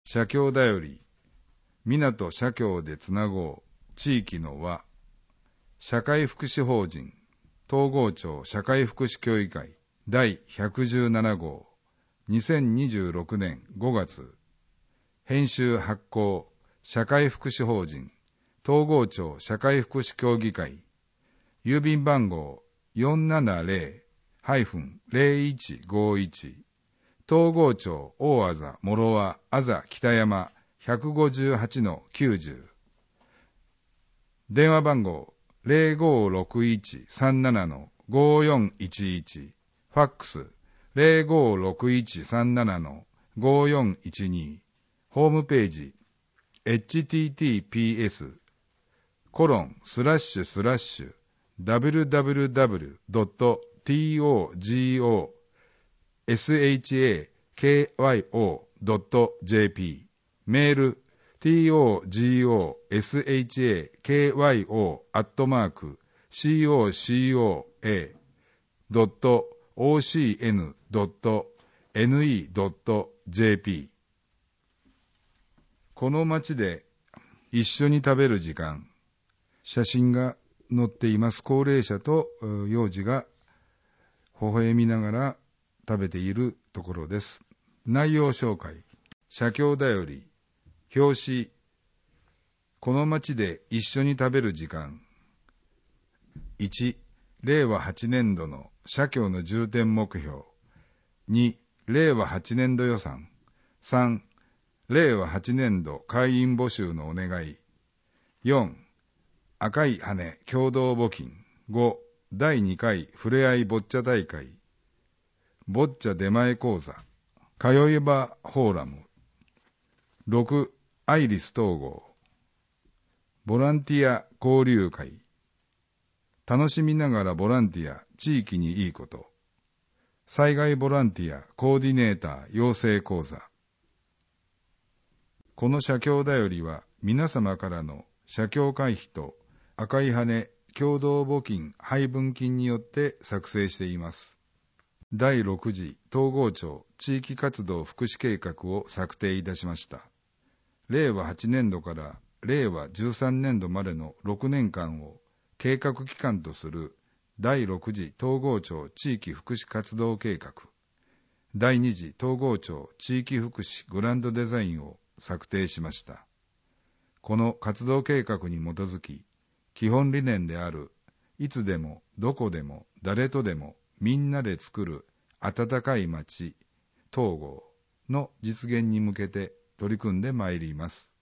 社協だより、港社協でつなごう地域の輪、社会福祉法人東郷町社会福祉協議会第117号2026年5月、編集発行社会福祉法人東郷町社会福祉協議会、郵便番号 470-0151、東郷町大あざ諸和あざ北山 158-90、電話番号 056137-5411、ファックス 056137-5412、ホームページ https://www.togosakyo.jp、 メール togoshakyo.ocn.ne.jp。 この町で一緒に食べる時間、写真が載っています。高齢者と幼児が微笑みながら食べているところです。内容紹介。社協だより表紙、この町で一緒に食べる時間。1、令和8年度の社協の重点目標。2、令和8年度予算。3、令和8年度会員募集のお願い。4、赤い羽共同募金。5、第2回ふれあいボッチャ大会。ボッチャ出前講座。通えばフォーラム。6、アイリス統合。ボランティア交流会。楽しみながらボランティア、地域にいいこと。災害ボランティアコーディネーター養成講座。この社協だよりは皆様からの社協会費と赤い羽共同募金配分金によって作成しています。第6次東郷町地域活動福祉計画を策定いたしました。令和8年度から令和13年度までの6年間を計画期間とする第6次東郷町地域福祉活動計画、第2次東郷町地域福祉グランドデザインを策定しました。この活動計画に基づき、基本理念であるいつでもどこでも誰とでもみんなで作る温かい町東郷の実現に向けて取り組んでまいります。